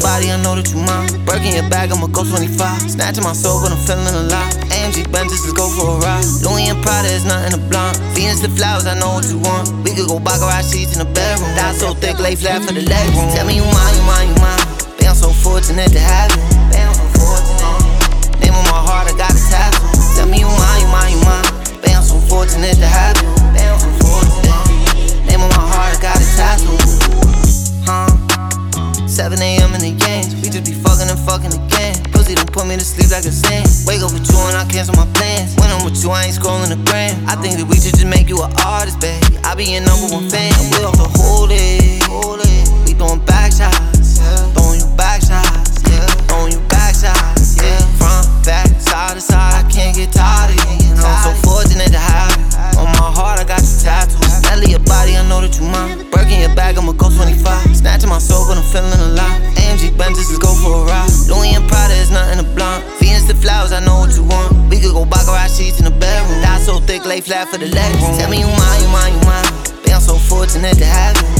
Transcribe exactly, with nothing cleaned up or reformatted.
body, I know that you mine. Birkin your bag, I'ma go twenty-five. Snatching my soul, but I'm feeling alive. A M G Benz, let's go for a ride. Louis and Prada is nothing to blind. Venus the flowers, I know what you want. We could go baccarat sheets in the bedroom. Die so thick, lay flat for the leg room. Tell me you mine, you mine, you mine. Babe, I'm so fortunate to have you. Babe, I'm so fortunate. Name on my heart, I got a tattoo. Tell me you mine, you mine, you mine. Babe, I'm so fortunate to have you. Babe, I'm so fortunate. Name on my heart, I got a tattoo. Huh? seven A M in the games, we just be fucking and fucking again. Pussy done put me to sleep like a sin. Wake up with you and I cancel my plans. When I'm with you, I ain't scrolling the gram. I think that we should just make you an artist, babe. I be your number one fan. We off the hold it. We throwing back shots, throwing you back shots, throwing you back shots, yeah. Front, back, side to side, I can't get tired of you. I'm so fortunate to have you. On my heart, I got your tattoos. Nelly your body, I know that you mine. Birkin your bag, I'ma go twenty-five. Snatching my soul, but I'm feeling alive. A M G Benz, let's go for a ride. Louis and Prada is nothing to blind. Venus the flowers, I know what you want. We could go baccarat sheets in the bedroom. Die so thick, lay flat for the leg room. Tell me you mine, you mine, you mine. Babe, I'm so fortunate to have you.